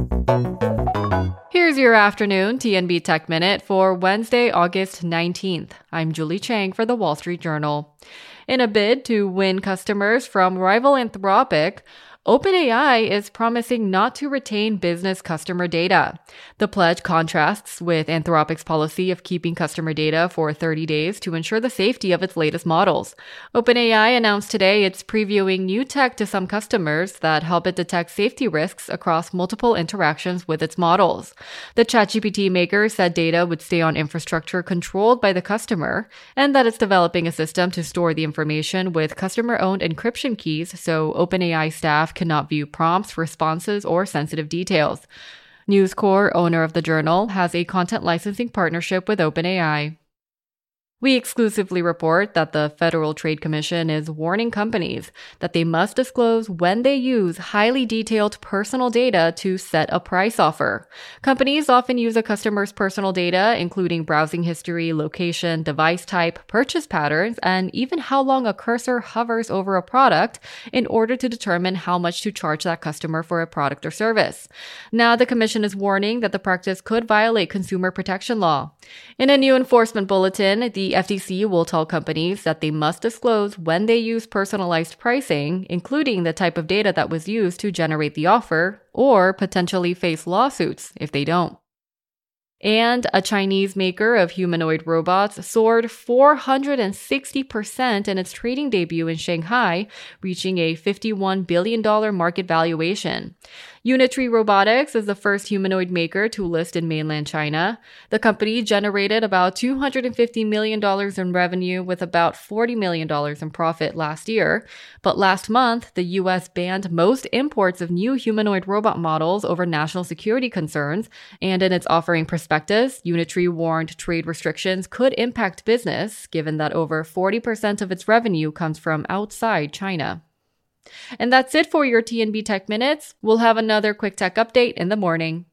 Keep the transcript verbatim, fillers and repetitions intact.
Here's your afternoon T N B Tech Minute for Wednesday, August nineteenth. I'm Julie Chang for The Wall Street Journal. In a bid to win customers from rival Anthropic, OpenAI is promising not to retain business customer data. The pledge contrasts with Anthropic's policy of keeping customer data for thirty days to ensure the safety of its latest models. OpenAI announced today it's previewing new tech to some customers that help it detect safety risks across multiple interactions with its models. The ChatGPT maker said data would stay on infrastructure controlled by the customer, and that it's developing a system to store the information with customer-owned encryption keys so OpenAI staff cannot view prompts, responses, or sensitive details. News Corp, owner of the journal, has a content licensing partnership with OpenAI. We exclusively report that the Federal Trade Commission is warning companies that they must disclose when they use highly detailed personal data to set a price offer. Companies often use a customer's personal data, including browsing history, location, device type, purchase patterns, and even how long a cursor hovers over a product in order to determine how much to charge that customer for a product or service. Now, the Commission is warning that the practice could violate consumer protection law. In a new enforcement bulletin, the F T C will tell companies that they must disclose when they use personalized pricing, including the type of data that was used to generate the offer, or potentially face lawsuits if they don't. And a Chinese maker of humanoid robots soared four hundred sixty percent in its trading debut in Shanghai, reaching a fifty-one billion dollars market valuation. Unitree Robotics is the first humanoid maker to list in mainland China. The company generated about two hundred fifty million dollars in revenue with about forty million dollars in profit last year. But last month, the U S banned most imports of new humanoid robot models over national security concerns, and in its offering prospectus, Unitree warned trade restrictions could impact business, given that over forty percent of its revenue comes from outside China. And that's it for your T N B Tech Minutes. We'll have another quick tech update in the morning.